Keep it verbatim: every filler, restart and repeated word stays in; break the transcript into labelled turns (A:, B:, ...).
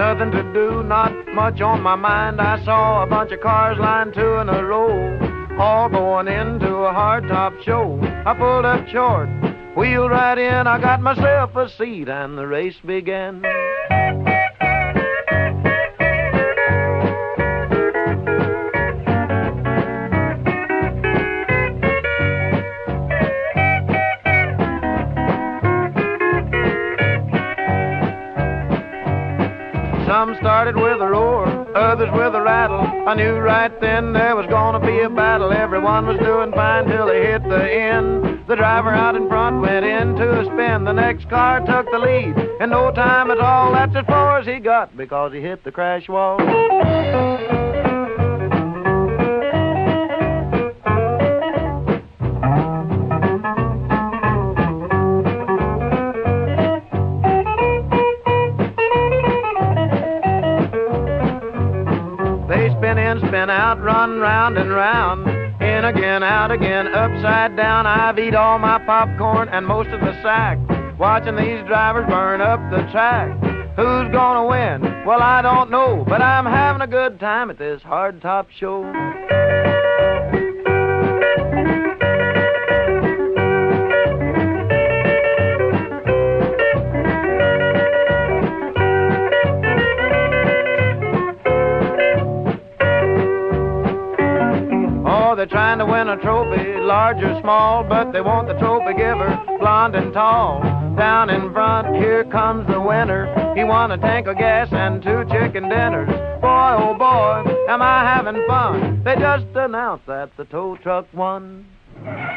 A: nothing to do, not much on my mind. I saw a bunch of cars lined two in a row, all going into a hardtop show. I pulled up short, wheeled right in, I got myself a seat, and the race began. Some started with a roar, others with a rattle. I knew right then there was gonna be a battle. Everyone was doing fine till they hit the end. The driver out in front went into a spin. The next car took the lead in no time at all. That's as far as he got because he hit the crash wall. Spin in, spin out, run round and round, in again, out again, upside down. I've eat all my popcorn and most of the sack, watching these drivers burn up the track. Who's gonna win? Well, I don't know, but I'm having a good time at this hardtop show. They're trying to win a trophy, large or small, but they want the trophy giver, blonde and tall. Down in front, here comes the winner. He won a tank of gas and two chicken dinners. Boy, oh boy, am I having fun. They just announced that the tow truck won.